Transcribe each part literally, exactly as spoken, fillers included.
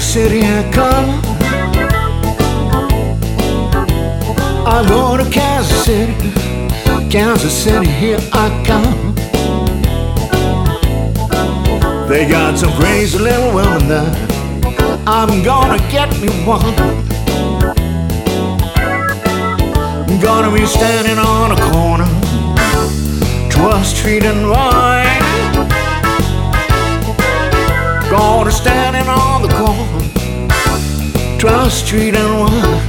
Kansas City I come. I go to Kansas City, Kansas City, here I come. They got some crazy little women there. I'm gonna get me one. I'm gonna be standing on a corner, twelfth Street and Vine. Gonna standing on the corner, twelfth Street and Vine.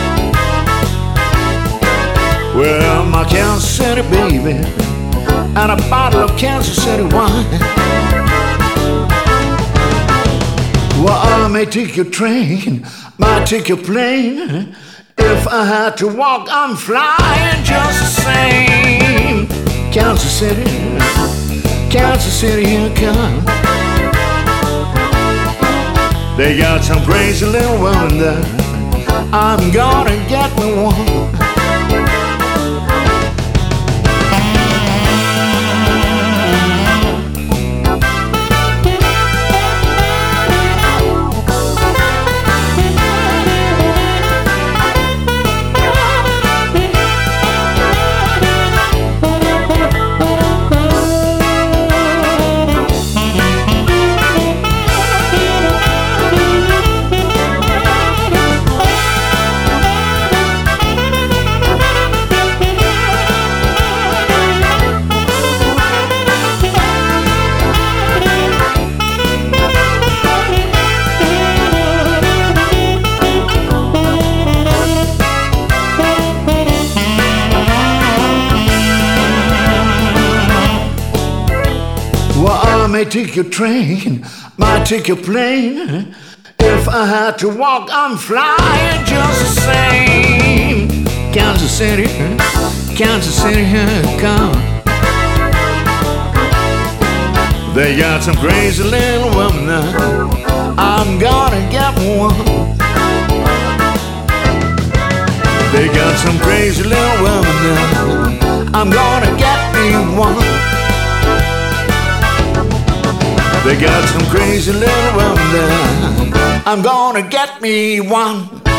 Well, my Kansas City baby and a bottle of Kansas City wine. Well, I may take your train, might take your plane. If I had to walk, I'm flying just the same. Kansas City, Kansas City, here I come. They got some crazy little women there. I'm gonna get me one. Well, I may take your train, might take your plane. If I had to walk, I'm flying just the same. Kansas City, Kansas City, here I come. They got some crazy little women now. I'm gonna get one. They got some crazy little women now. I'm gonna get me one. They got some crazy little women there. I'm gonna get me one.